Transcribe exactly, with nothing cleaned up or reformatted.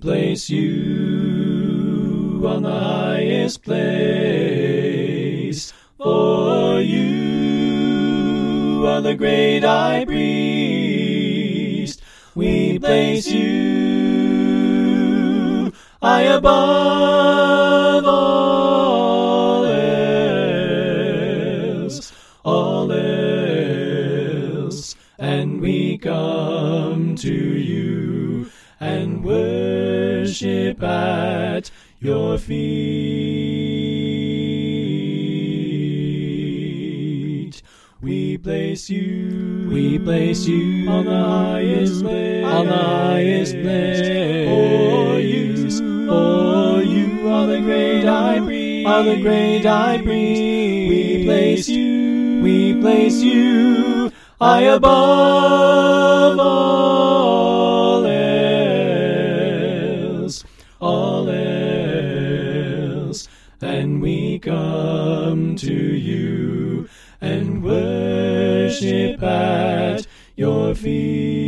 place you on the highest place, for you are the great high priest. We place you high above all else, all else, and we come to you and worship at your feet. We place you, we place you on the highest place, on the highest place. For you, for you are the great high priest, are the great high priest. We place you, we place you high above all else, all else, and we come to you and worship at your feet.